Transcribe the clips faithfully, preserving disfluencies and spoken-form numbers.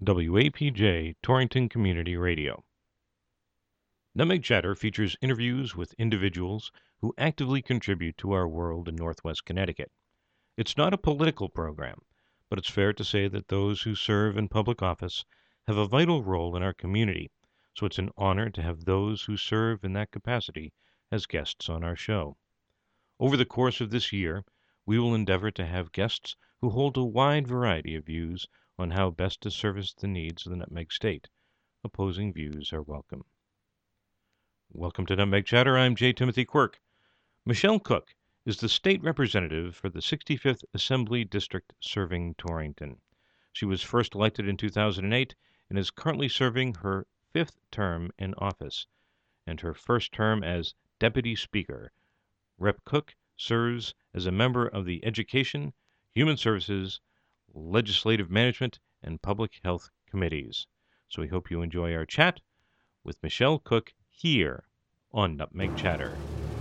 W A P J Torrington Community Radio. Nutmeg Chatter features interviews with individuals who actively contribute to our world in Northwest Connecticut. It's not a political program, but it's fair to say that those who serve in public office have a vital role in our community, so it's an honor to have those who serve in that capacity as guests on our show. Over the course of this year, we will endeavor to have guests who hold a wide variety of views on how best to service the needs of the Nutmeg State. Opposing views are welcome. Welcome to Nutmeg Chatter. I'm J. Timothy Quirk. Michelle Cook is the state representative for the sixty-fifth Assembly District serving Torrington. She was first elected in two thousand eight and is currently serving her fifth term in office and her first term as Deputy Speaker. Representative Cook serves as a member of the Education, Human Services, Legislative Management, and Public Health Committees. So we hope you enjoy our chat with Michelle Cook here on Nutmeg Chatter.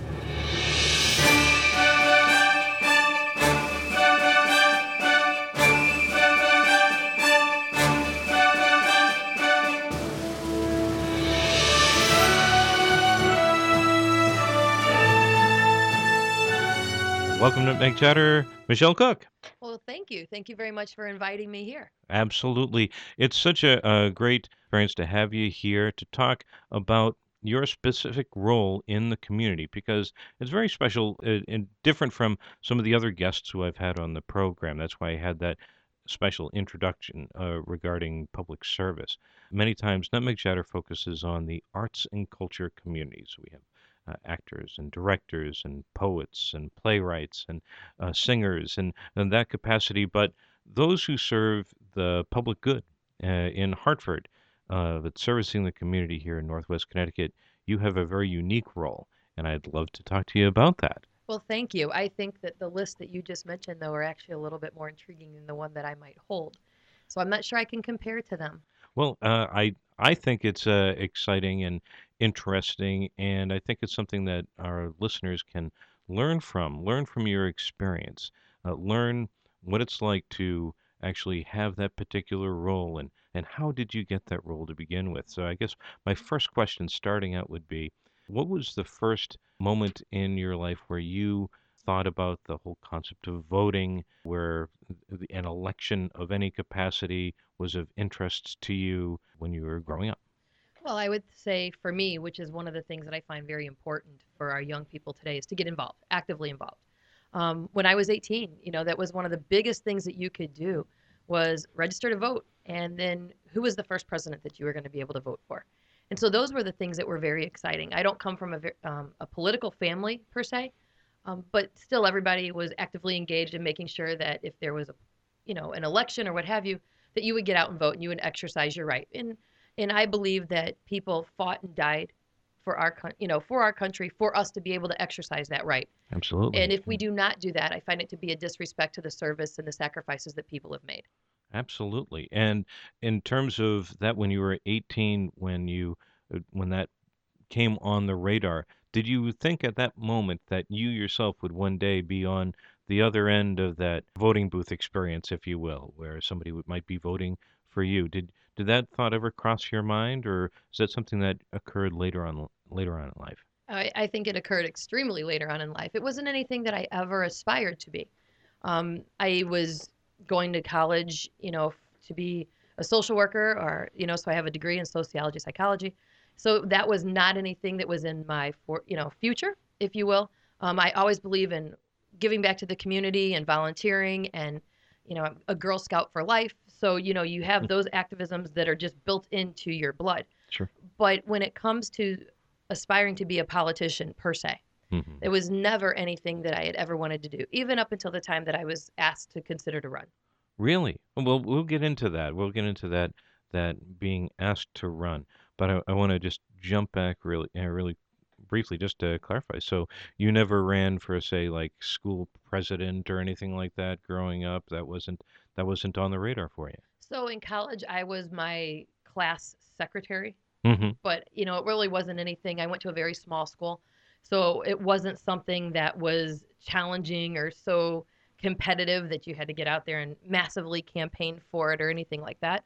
Welcome to Nutmeg Chatter, Michelle Cook. Well, thank you. Thank you very much for inviting me here. Absolutely. It's such a, a great experience to have you here to talk about your specific role in the community because it's very special and, and different from some of the other guests who I've had on the program. That's why I had that special introduction uh, regarding public service. Many times, Nutmeg Chatter focuses on the arts and culture communities. We have uh, actors and directors and poets and playwrights and uh, singers and, and that capacity, but those who serve the public good uh, in Hartford, uh, that's servicing the community here in Northwest Connecticut, you have a very unique role, and I'd love to talk to you about that. Well, thank you. I think that the list that you just mentioned, though, are actually a little bit more intriguing than the one that I might hold. So I'm not sure I can compare to them. Well, uh, I I think it's uh, exciting and interesting, and I think it's something that our listeners can learn from. Learn from your experience. Uh, learn what it's like to actually have that particular role, and and how did you get that role to begin with? So I guess my first question, starting out, would be, what was the first moment in your life where you thought about the whole concept of voting, where the- an election of any capacity was of interest to you when you were growing up? Well, I would say for me, which is one of the things that I find very important for our young people today, is to get involved, actively involved. Um, when I was eighteen, you know, that was one of the biggest things that you could do was register to vote. And then who was the first president that you were going to be able to vote for? And so those were the things that were very exciting. I don't come from a, ve- um, a political family per se, um, but still everybody was actively engaged in making sure that if there was a, you know, an election or what have you, that you would get out and vote and you would exercise your right. And and I believe that people fought and died for our, coun- you know, for our country, for us to be able to exercise that right. And Absolutely. if we do not do that, I find it to be a disrespect to the service and the sacrifices that people have made. Absolutely. And in terms of that, when you were eighteen, when you uh, when that came on the radar, did you think at that moment that you yourself would one day be on the other end of that voting booth experience, if you will, where somebody would, might be voting for you? Did did that thought ever cross your mind, or is that something that occurred later on later on in life? I, I think it occurred extremely later on in life. It wasn't anything that I ever aspired to be. Um, I was going to college, you know, to be a social worker, or you know, so I have a degree in sociology, psychology. So that was not anything that was in my for you know future, if you will. Um, I always believe in giving back to the community and volunteering, and you know, I'm a Girl Scout for life. So you know, you have those activisms that are just built into your blood. Sure. But when it comes to aspiring to be a politician per se, Hmm. it was never anything that I had ever wanted to do, even up until the time that I was asked to consider to run. Really? Well, we'll get into that. We'll get into that that being asked to run. But I, I want to just jump back really, uh, really briefly, just to clarify. So you never ran for, say, like school president or anything like that growing up. That wasn't that wasn't on the radar for you. So in college, I was my class secretary, Hmm. but you know, it really wasn't anything. I went to a very small school, so it wasn't something that was challenging or so competitive that you had to get out there and massively campaign for it or anything like that.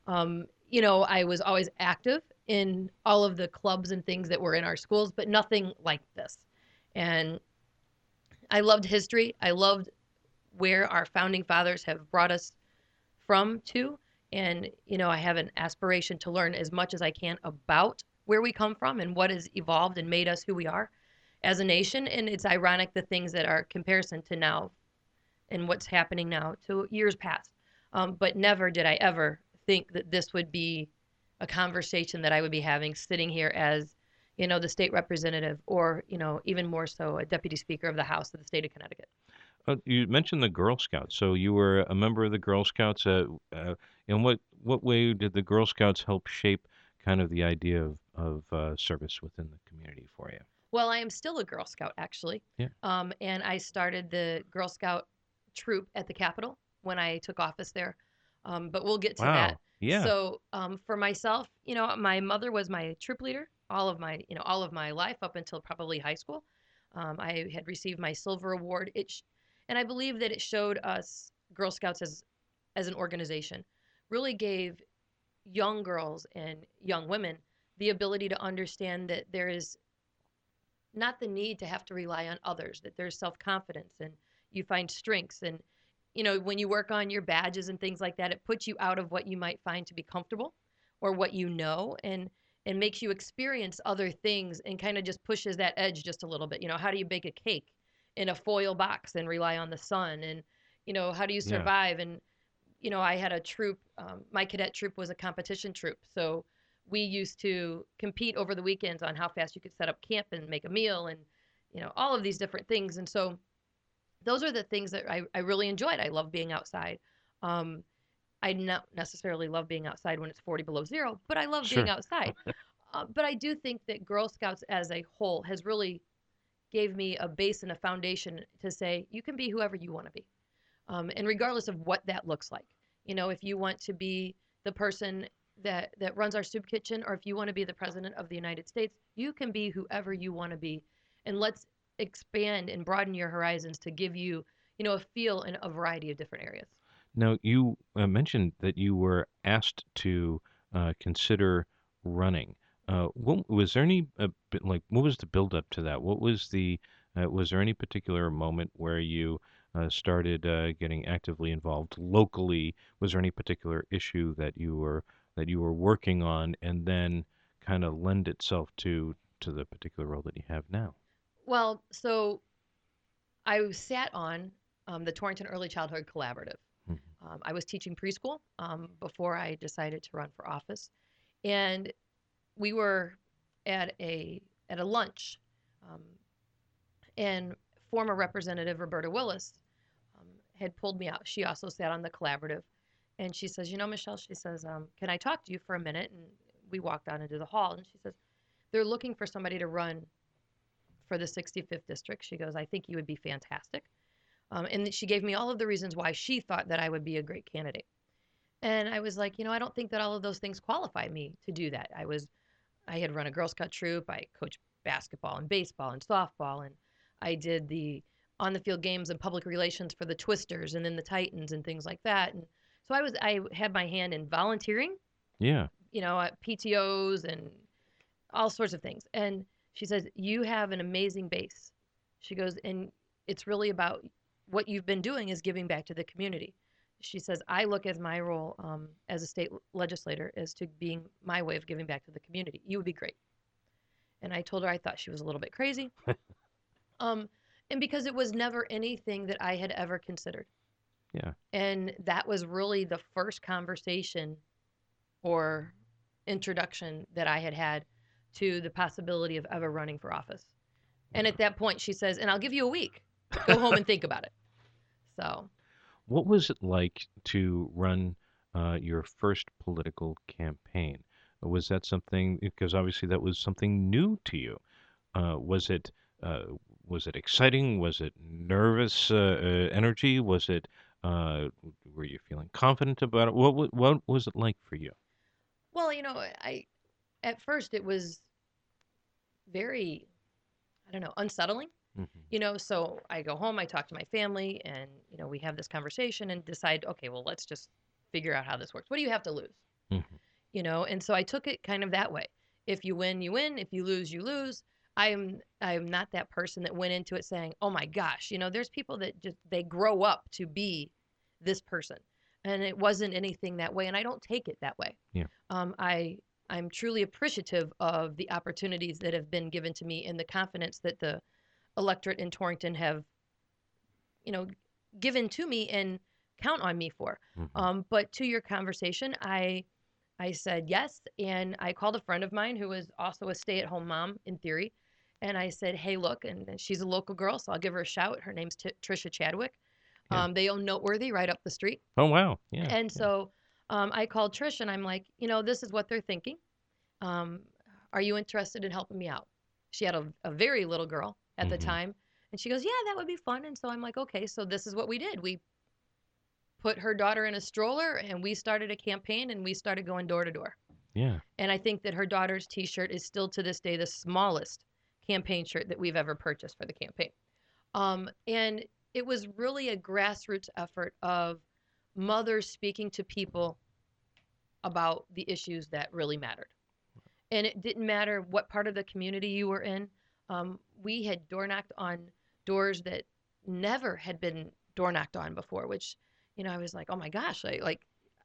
Um, you know, I was always active in all of the clubs and things that were in our schools, but nothing like this. And I loved history. I loved where our founding fathers have brought us from to. And, you know, I have an aspiration to learn as much as I can about where we come from and what has evolved and made us who we are as a nation. And it's ironic the things that are comparison to now and what's happening now to years past. Um, but never did I ever think that this would be a conversation that I would be having sitting here as, you know, the state representative or, you know, even more so a deputy speaker of the House of the state of Connecticut. Uh, you mentioned the Girl Scouts. So you were a member of the Girl Scouts. Uh, uh, in what what way did the Girl Scouts help shape kind of the idea of of uh, service within the community for you? Well, I am still a Girl Scout, actually. Yeah. Um, and I started the Girl Scout troop at the Capitol when I took office there. Um, but we'll get to that. Wow. Yeah. So, um, for myself, you know, my mother was my troop leader all of my, you know, all of my life up until probably high school. Um, I had received my silver award. It, sh- and I believe that it showed us Girl Scouts as as an organization really gave young girls and young women the ability to understand that there is not the need to have to rely on others, that there's self confidence and you find strengths. And, you know, when you work on your badges and things like that, it puts you out of what you might find to be comfortable or what you know and and makes you experience other things and kind of just pushes that edge just a little bit. You know, how do you bake a cake in a foil box and rely on the sun? And, you know, how do you Yeah. survive? And you know, I had a troop. Um, my cadet troop was a competition troop, so we used to compete over the weekends on how fast you could set up camp and make a meal, and you know, all of these different things. And so those are the things that I, I really enjoyed. I love being outside. Um, I not necessarily love being outside when it's forty below zero, but I love being Sure. outside. Uh, but I do think that Girl Scouts as a whole has really gave me a base and a foundation to say you can be whoever you want to be, um, and regardless of what that looks like. You know, if you want to be the person that that runs our soup kitchen, or if you want to be the president of the United States, you can be whoever you want to be, and let's expand and broaden your horizons to give you, you know, a feel in a variety of different areas. Now, you uh, mentioned that you were asked to uh, consider running. Uh, what, was there any uh, bit- like what was the build up to that? What was the uh, was there any particular moment where you uh, started uh, getting actively involved locally? Was there any particular issue that you were that you were working on, and then kind of lend itself to to the particular role that you have now? Well, so I sat on um, the Torrington Early Childhood Collaborative. Mhm. Um, I was teaching preschool um, before I decided to run for office, and we were at a at a lunch, um, and former Representative Roberta Willis um, had pulled me out. She also sat on the collaborative, and she says, "You know, Michelle," she says, um, "can I talk to you for a minute?" And we walked out into the hall, and she says, "They're looking for somebody to run for the sixty-fifth district." She goes, "I think you would be fantastic." Um, and she gave me all of the reasons why she thought that I would be a great candidate. And I was like, you know, I don't think that all of those things qualify me to do that. I was I had run a Girl Scout troop. I coached basketball and baseball and softball, and I did the on the field games and public relations for the Twisters and then the Titans and things like that. And so I was I had my hand in volunteering, Yeah. you know, at P T Os and all sorts of things. And she says, "You have an amazing base." She goes, "And it's really about what you've been doing is giving back to the community." She says, "I look as my role um, as a state legislator as to being my way of giving back to the community. You would be great." And I told her I thought she was a little bit crazy. Um, and because it was never anything that I had ever considered. Yeah. And that was really the first conversation or introduction that I had had to the possibility of ever running for office. And at that point, she says, "And I'll give you a week. Go home and think about it." So, What was it like to run uh, your first political campaign? Was that something, because obviously that was something new to you. Uh, was it uh, was it exciting? Was it nervous uh, uh, energy? Was it uh, were you feeling confident about it? What wa- what was it like for you? well, you know, I at first it was very, I don't know, unsettling. Hmm. You know, so I go home, I talk to my family, and you know, we have this conversation and decide, okay, well, let's just figure out how this works. What do you have to lose? Mhm. you know? And so I took it kind of that way. If you win, you win. If you lose, you lose. I am I am not that person that went into it saying, "Oh my gosh," you know, there's people that just they grow up to be this person. And it wasn't anything that way, and I don't take it that way. Yeah. Um, I I'm truly appreciative of the opportunities that have been given to me and the confidence that the electorate in Torrington have, you know, given to me and count on me for. Mhm. Um, but to your conversation, I I said yes, and I called a friend of mine who was also a stay-at-home mom in theory, and I said, "Hey, look," and she's a local girl, so I'll give her a shout. Her name's T- Trisha Chadwick. Yeah. Um, they own Noteworthy right up the street, Oh, wow. Yeah. and Yeah. so um, I called Trish, and I'm like, you know, this is what they're thinking. Um, are you interested in helping me out? She had a, a very little girl at the Mhm. time, and she goes, yeah, that would be fun. And so I'm like, okay, so this is what we did. We put her daughter in a stroller, and we started a campaign, and we started going door to door. Yeah. And I think that her daughter's T-shirt is still to this day the smallest campaign shirt that we've ever purchased for the campaign. Um, and it was really a grassroots effort of mothers speaking to people about the issues that really mattered. And it didn't matter what part of the community you were in. Um, we had door knocked on doors that never had been door knocked on before, which, you know, I was like, oh my gosh, I, like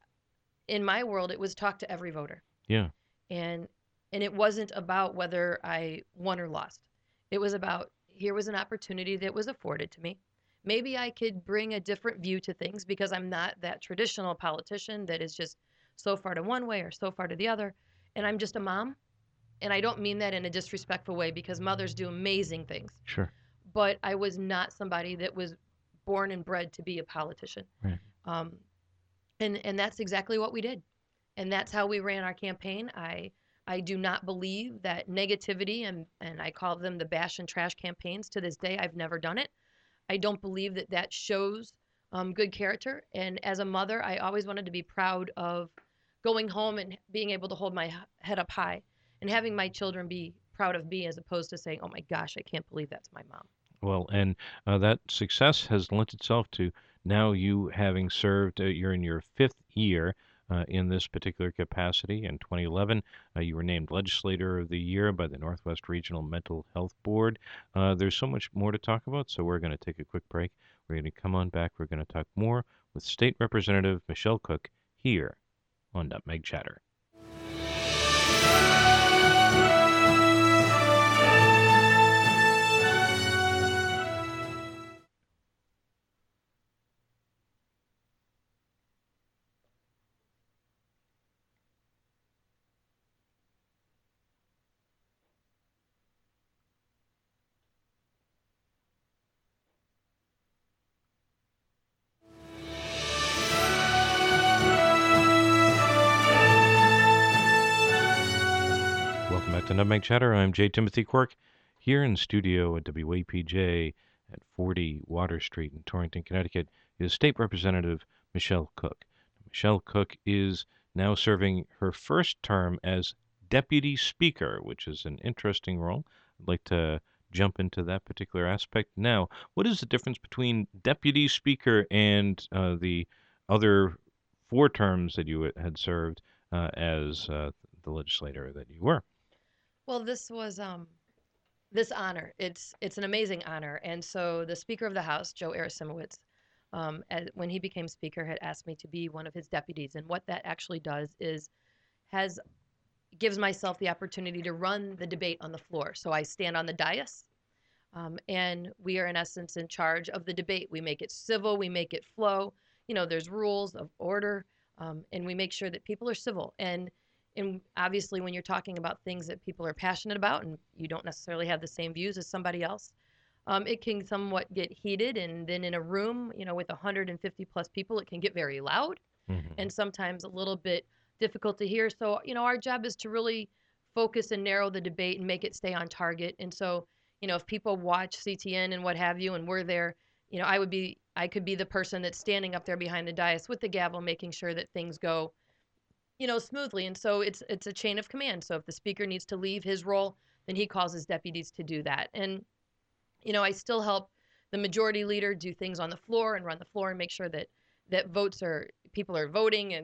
in my world, it was talk to every voter. Yeah. And and it wasn't about whether I won or lost. It was about here was an opportunity that was afforded to me. Maybe I could bring a different view to things because I'm not that traditional politician that is just so far to one way or so far to the other. And I'm just a mom. And I don't mean that in a disrespectful way because mothers do amazing things. Sure. But I was not somebody that was born and bred to be a politician. Right. Um, and and that's exactly what we did, and that's how we ran our campaign. I I do not believe that negativity and and I call them the bash and trash campaigns. To this day, I've never done it. I don't believe that that shows um, good character. And as a mother, I always wanted to be proud of going home and being able to hold my head up high and having my children be proud of me as opposed to saying, "Oh my gosh, I can't believe that's my mom." Well, and uh, that success has lent itself to now you having served, uh, you're in your fifth year uh, in this particular capacity. In twenty eleven, uh, you were named Legislator of the Year by the Northwest Regional Mental Health Board. Uh, there's so much more to talk about, so we're going to take a quick break. We're going to come on back. We're going to talk more with State Representative Michelle Cook here on Nutmeg Chatter. Welcome back to Nutmeg Chatter. I'm J. Timothy Quirk here in studio at W A P J at forty Water Street in Torrington, Connecticut is State Representative Michelle Cook. Michelle Cook is now serving her first term as Deputy Speaker, which is an interesting role. I'd like to jump into that particular aspect now. What is the difference between Deputy Speaker and uh, the other four terms that you had served uh, as uh, the legislator that you were? Well, this was um this honor. It's it's an amazing honor. And so the Speaker of the House, Joe Arasimowicz, um, as, when he became Speaker, had asked me to be one of his deputies. And what that actually does is has gives myself the opportunity to run the debate on the floor. So I stand on the dais, um, and we are in essence in charge of the debate. We make it civil. We make it flow. You know, there's rules of order, um, and we make sure that people are civil. And and obviously, when you're talking about things that people are passionate about, and you don't necessarily have the same views as somebody else, um, it can somewhat get heated. And then in a room, you know, with one hundred fifty plus people, it can get very loud Hmm. and sometimes a little bit difficult to hear. So, you know, our job is to really focus and narrow the debate and make it stay on target. And so, you know, if people watch C T N and what have you, and we're there, you know, I would be, I could be the person that's standing up there behind the dais with the gavel, making sure that things go, you know, smoothly. And so it's it's a chain of command. So if the speaker needs to leave his role, then he calls his deputies to do that. And you know, I still help the majority leader do things on the floor and run the floor and make sure that that votes are people are voting and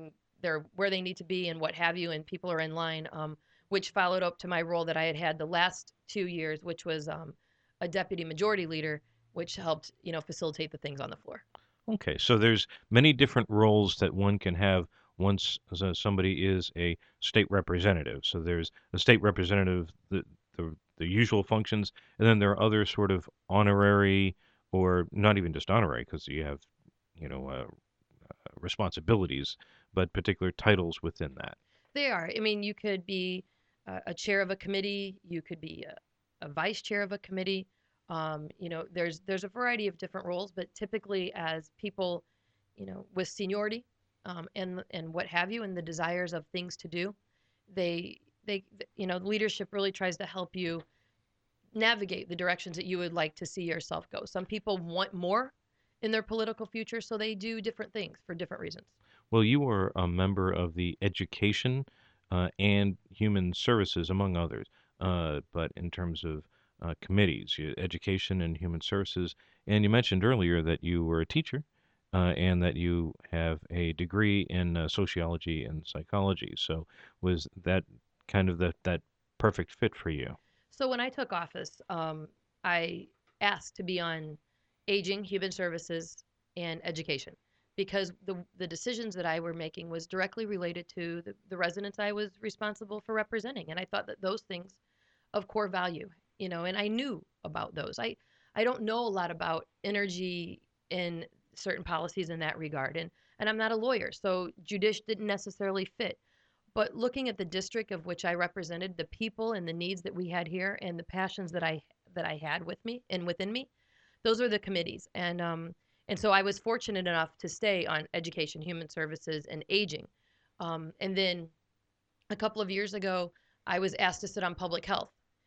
they're where they need to be and what have you, and people are in line, um, which followed up to my role that I had had the last two years, which was um, a deputy majority leader, which helped, you know, facilitate the things on the floor. Okay, so there's many different roles that one can have once so somebody is a state representative. So there's a state representative, the, the the usual functions, and then there are other sort of honorary or not even just honorary because you have, you know, uh, responsibilities, but particular titles within that. They are. I mean, you could be a, a chair of a committee. You could be a, a vice chair of a committee. Um, you know, there's there's a variety of different roles, but typically as people, you know, with seniority, um, and and what have you, and the desires of things to do, they they you know, leadership really tries to help you navigate the directions that you would like to see yourself go. Some people want more in their political future, so they do different things for different reasons. Well, you are a member of the Education uh, and Human Services, among others. Uh, but in terms of uh, committees, you- Education and Human Services, and you mentioned earlier that you were a teacher uh, and that you have a degree in uh, sociology and psychology. So was that kind of the, that perfect fit for you? So when I took office, um, I asked to be on aging, human services, and education because the the decisions that I were making was directly related to the, the residents I was responsible for representing, and I thought that those things of core value, you know, and I knew about those. I I don't know a lot about energy in certain policies in that regard, and and I'm not a lawyer, so judish didn't necessarily fit. But looking at the district of which I represented, the people and the needs that we had here, and the passions that I that I had with me and within me, those are the committees. And um, and so I was fortunate enough to stay on education, human services, and aging. Um, and then a couple of years ago, I was asked to sit on public health.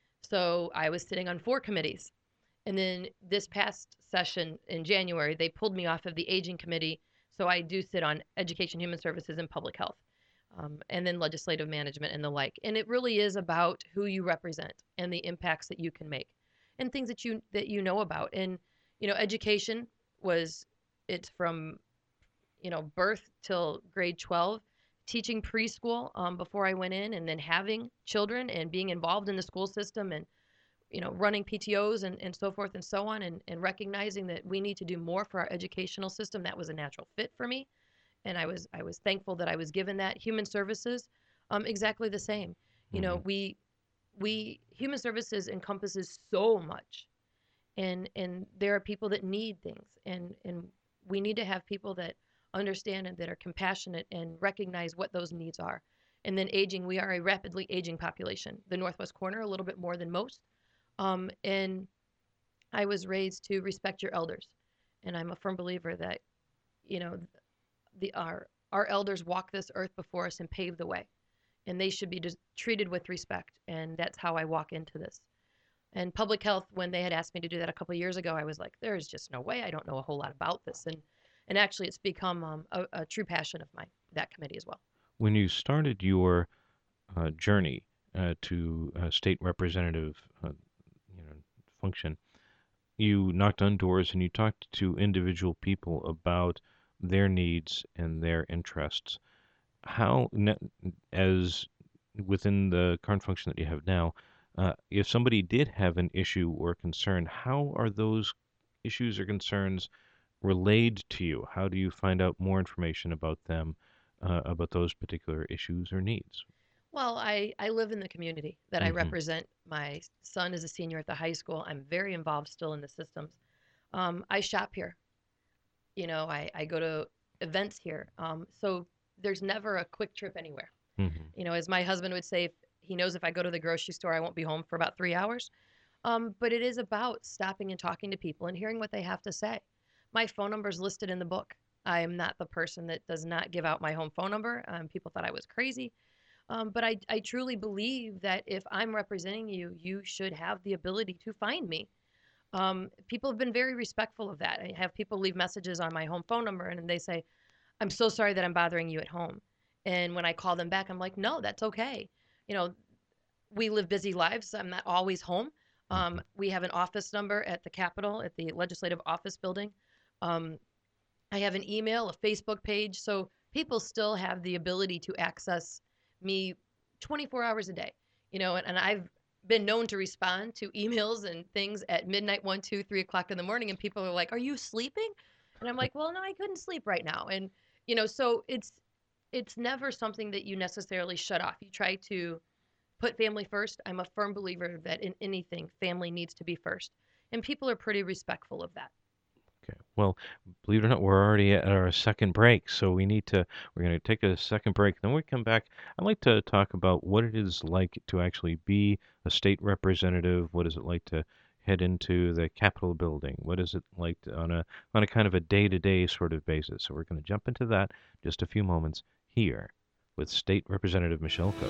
So I was sitting on four committees. And then this past session in January, they pulled me off of the aging committee. So I do sit on education, human services, and public health, um, and then legislative management and the like. And it really is about who you represent and the impacts that you can make and things that you that you know about. And you know, education was it's from you know birth till grade twelve, teaching preschool um, before I went in, and then having children and being involved in the school system and you know, running P T Os and, and so forth and so on, and, and recognizing that we need to do more for our educational system. That was a natural fit for me. And I was I was thankful that I was given that. Human services, um, exactly the same. You know, Hmm. we we human services encompasses so much, and and there are people that need things, and and we need to have people that understand and that are compassionate and recognize what those needs are. And then aging, we are a rapidly aging population. The Northwest Corner a little bit more than most, um, and I was raised to respect your elders, and I'm a firm believer that you know the our our elders walk this earth before us and pave the way, and they should be just treated with respect. And that's how I walk into this. And public health, when they had asked me to do that a couple of years ago, I was like, there is just no way. I don't know a whole lot about this, and and actually, it's become um, a, a true passion of mine. That committee as well. When you started your uh, journey uh, to uh, state representative, uh, you know, function, you knocked on doors and you talked to individual people about their needs and their interests. How, ne- as within the current function that you have now, uh, if somebody did have an issue or concern, how are those issues or concerns relayed to you? How do you find out more information about them, uh, about those particular issues or needs? Well, I, I live in the community that I Hmm. represent. My son is a senior at the high school. I'm very involved still in the systems. Um, I shop here. You know, I, I go to events here. Um, so there's never a quick trip anywhere. Hmm. You know, as my husband would say, if he knows if I go to the grocery store, I won't be home for about three hours. Um, but it is about stopping and talking to people and hearing what they have to say. My phone number is listed in the book. I am not the person that does not give out my home phone number. Um, people thought I was crazy. Um, but I, I truly believe that if I'm representing you, you should have the ability to find me. Um, people have been very respectful of that. I have people leave messages on my home phone number and they say, I'm so sorry that I'm bothering you at home. And when I call them back, I'm like, no, that's okay. You know, we live busy lives. I'm not always home. Um, Hmm. we have an office number at the Capitol, at the Legislative Office Building. Um, I have an email, a Facebook page. So people still have the ability to access me twenty-four hours a day, you know, and, and I've been known to respond to emails and things at midnight, one, two, three o'clock in the morning, and people are like, "Are you sleeping?" And I'm like, "Well, no, I couldn't sleep right now." And you know, so it's it's never something that you necessarily shut off. You try to put family first. I'm a firm believer that in anything, family needs to be first, and people are pretty respectful of that. Okay. Well, believe it or not, we're already at our second break, so we need to, we're going to take a second break. Then when we come back, I'd like to talk about what it is like to actually be a state representative. What is it like to head into the Capitol building? What is it like to, on a on a kind of a day-to-day sort of basis? So we're going to jump into that in just a few moments here with State Representative Michelle Cook.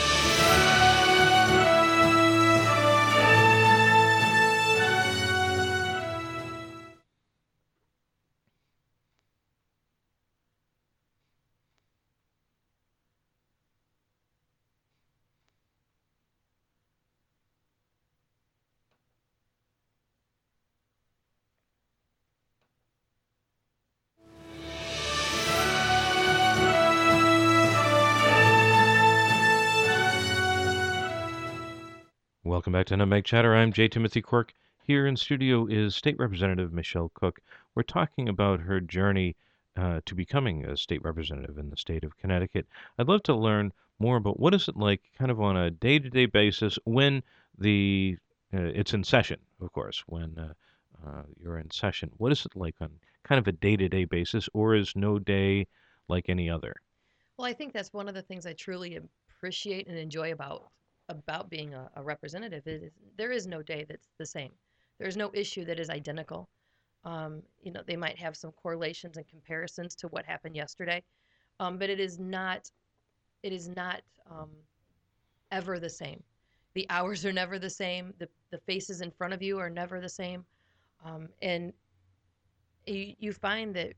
Welcome back to Nutmeg Chatter. I'm J. Timothy Quirk. Here in studio is State Representative Michelle Cook. We're talking about her journey uh, to becoming a state representative in the state of Connecticut. I'd love to learn more about what is it like, kind of on a day-to-day basis, when the uh, it's in session, of course, when uh, uh, you're in session. What is it like on kind of a day-to-day basis, or is no day like any other? Well, I think that's one of the things I truly appreciate and enjoy about about being a, a representative is there is no day that's the same. There's no issue that is identical. Um, you know, they might have some correlations and comparisons to what happened yesterday, um, but it is not it is not um, ever the same. The hours are never the same. The the faces in front of you are never the same, um, and you, you find that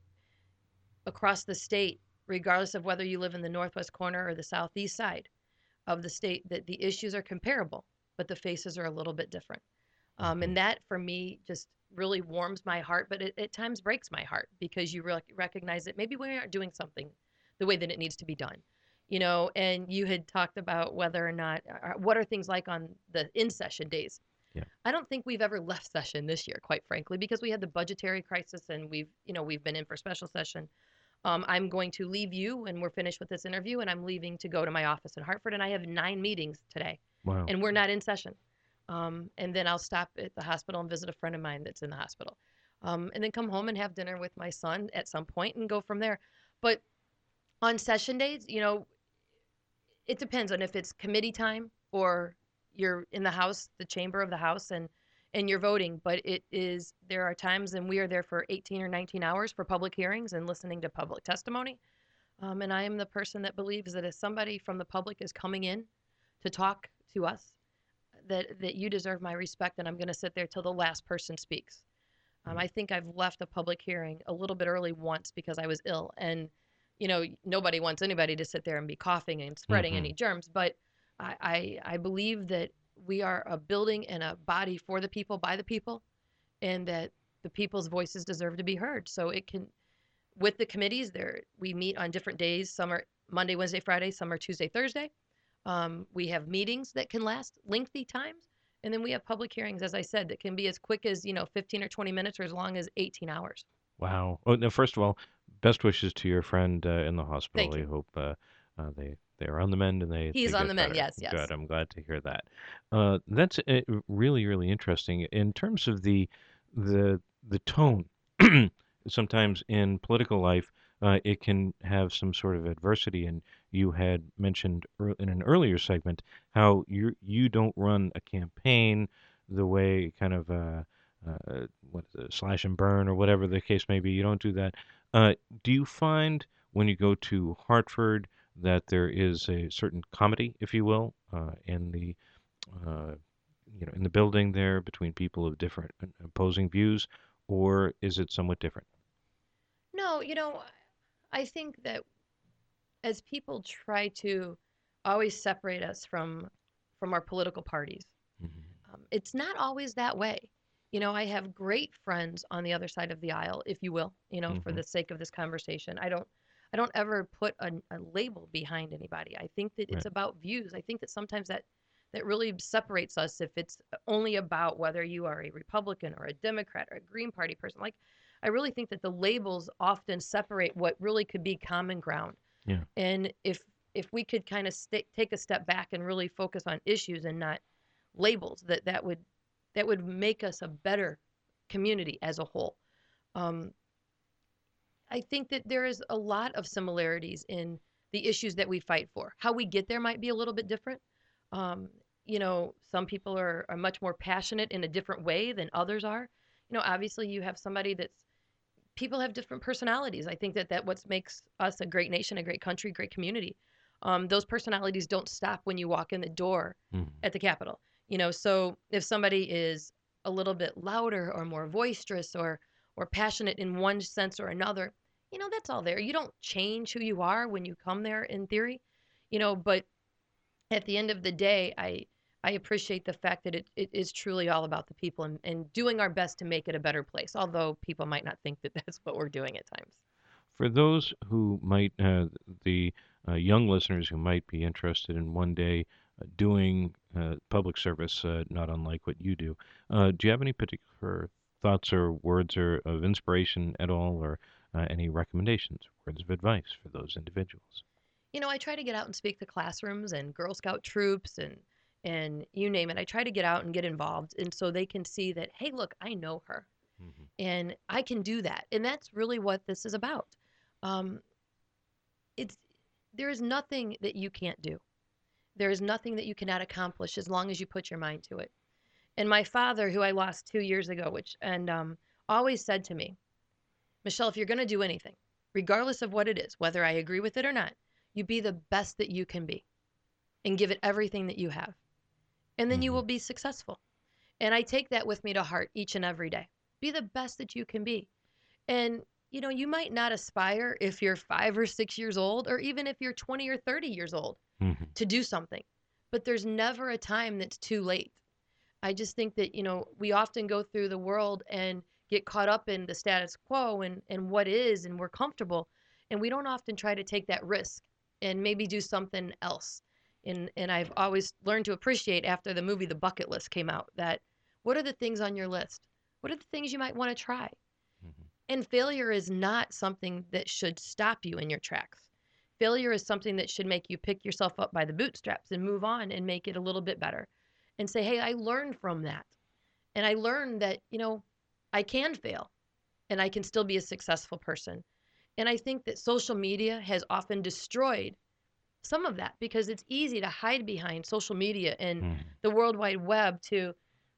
across the state, regardless of whether you live in the northwest corner or the southeast side of the state, that the issues are comparable, but the faces are a little bit different. Um, Hmm. and that for me just really warms my heart, but it at times breaks my heart because you rec- recognize that maybe we aren't doing something the way that it needs to be done. You know, and you had talked about whether or not, uh, what are things like on the in session days. Yeah. I don't think we've ever left session this year, quite frankly, because we had the budgetary crisis and we've, you know, we've been in for special session. um, I'm going to leave you when we're finished with this interview, and I'm leaving to go to my office in Hartford. And I have nine meetings today, Wow. and we're not in session. Um, and then I'll stop at the hospital and visit a friend of mine that's in the hospital, um, and then come home and have dinner with my son at some point and go from there. But on session days, you know, it depends on if it's committee time or you're in the house, the chamber of the house, and and you're voting. But it is there are times, and we are there for eighteen or nineteen hours for public hearings and listening to public testimony. Um, and I am the person that believes that if somebody from the public is coming in to talk to us, that that you deserve my respect, and I'm going to sit there till the last person speaks. Um, I think I've left a public hearing a little bit early once because I was ill, and you know nobody wants anybody to sit there and be coughing and spreading Hmm. any germs. But I I, I believe that we are a building and a body for the people by the people, and that the people's voices deserve to be heard. So it can with the committees there we meet on different days. Some are Monday, Wednesday, Friday. Some are Tuesday, Thursday. Um, we have meetings that can last lengthy times, and then we have public hearings, as I said, that can be as quick as you know fifteen or twenty minutes, or as long as eighteen hours. Wow. Oh, now, first of all, best wishes to your friend uh, in the hospital. Thank I you. hope uh, uh, they they are on the mend and they He's they on the get mend. better. Yes, Good. yes. I'm glad to hear that. Uh, that's uh, really really interesting in terms of the the the tone. Sometimes in political life, uh, it can have some sort of adversity, and you had mentioned ear- in an earlier segment how you you don't run a campaign the way kind of. Uh, uh, what is it, slash and burn or whatever the case may be. You don't do that. Uh, do you find when you go to Hartford that there is a certain comedy, if you will, uh, in the uh, you know in the building there between people of different uh, opposing views, or is it somewhat different? No, you know, I think that as people try to always separate us from from our political parties, Hmm. um, it's not always that way. You know, I have great friends on the other side of the aisle, if you will. You know, for Hmm. the sake of this conversation, I don't. I don't ever put a, a label behind anybody. I think that it's Right. about views. I think that sometimes that that really separates us if it's only about whether you are a Republican or a Democrat or a Green Party person. Like, I really think that the labels often separate what really could be common ground. Yeah. And if if we could kind of st- take a step back and really focus on issues and not labels, that that would that would make us a better community as a whole. Um, I think that there is a lot of similarities in the issues that we fight for. How we get there might be a little bit different. Um, you know, some people are, are much more passionate in a different way than others are. You know, obviously you have somebody that's people have different personalities. I think that that what makes us a great nation, a great country, great community. Um, those personalities don't stop when you walk in the door Hmm. at the Capitol. You know, so if somebody is a little bit louder or more boisterous or or passionate in one sense or another, you know, that's all there. You don't change who you are when you come there in theory, you know, but at the end of the day, I I appreciate the fact that it, it is truly all about the people and, and doing our best to make it a better place, although people might not think that that's what we're doing at times. For those who might, uh, the uh, young listeners who might be interested in one day uh, doing uh, public service, uh, not unlike what you do, uh, do you have any particular thoughts or words or of inspiration at all, or uh, any recommendations, words of advice for those individuals? You know, I try to get out and speak to classrooms and Girl Scout troops and and you name it. I try to get out and get involved and so they can see that, hey, look, I know her Hmm. and I can do that. And that's really what this is about. Um, it's there is nothing that you can't do. There is nothing that you cannot accomplish as long as you put your mind to it. And my father, who I lost two years ago, which and um, always said to me, Michelle, if you're going to do anything, regardless of what it is, whether I agree with it or not, you be the best that you can be and give it everything that you have. And then you Hmm. will be successful. And I take that with me to heart each and every day. Be the best that you can be. And, you know, you might not aspire if you're five or six years old, or even if you're twenty or thirty years old Hmm. to do something, but there's never a time that's too late. I just think that, you know, we often go through the world and get caught up in the status quo and, and what is, and we're comfortable. And we don't often try to take that risk and maybe do something else. And, and I've always learned to appreciate after the movie The Bucket List came out that what are the things on your list? What are the things you might want to try? Hmm. And failure is not something that should stop you in your tracks. Failure is something that should make you pick yourself up by the bootstraps and move on and make it a little bit better and say, hey, I learned from that. And I learned that, you know, I can fail and I can still be a successful person. And I think that social media has often destroyed some of that because it's easy to hide behind social media and Hmm. the World Wide Web to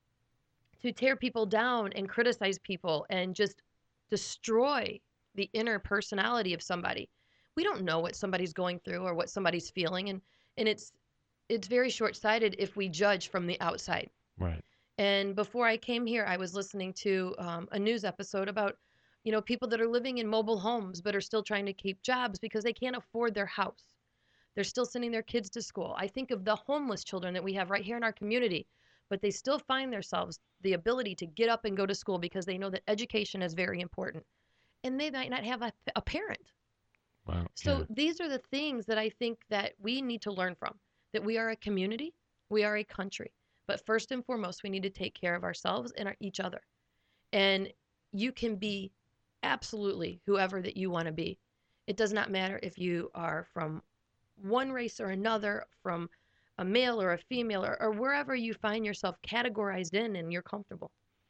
to tear people down and criticize people and just destroy the inner personality of somebody. We don't know what somebody's going through or what somebody's feeling and and it's it's very short-sighted if we judge from the outside. Right. And before I came here, I was listening to um, a news episode about, you know, people that are living in mobile homes but are still trying to keep jobs because they can't afford their house. They're still sending their kids to school. I think of the homeless children that we have right here in our community, but they still find themselves the ability to get up and go to school because they know that education is very important. And they might not have a, a parent. Wow. Yeah. So these are the things that I think that we need to learn from, that we are a community, we are a country. But first and foremost, we need to take care of ourselves and our, each other. And you can be absolutely whoever that you want to be. It does not matter if you are from one race or another, from a male or a female, or, or wherever you find yourself categorized in and you're comfortable.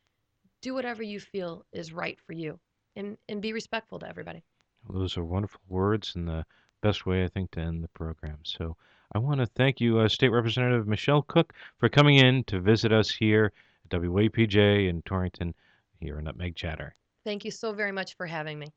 Do whatever you feel is right for you and, and be respectful to everybody. Well, those are wonderful words and the best way, I think, to end the program. So I want to thank you, uh, State Representative Michelle Cook, for coming in to visit us here at W A P J in Torrington here in Nutmeg Chatter. Thank you so very much for having me.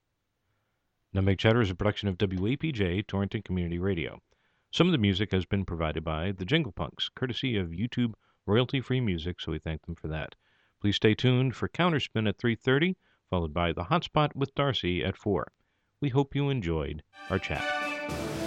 Nutmeg Chatter is a production of W A P J Torrington Community Radio. Some of the music has been provided by the Jingle Punks, courtesy of YouTube royalty-free music, so we thank them for that. Please stay tuned for Counterspin at three thirty, followed by The Hotspot with Darcy at four. We hope you enjoyed our chat.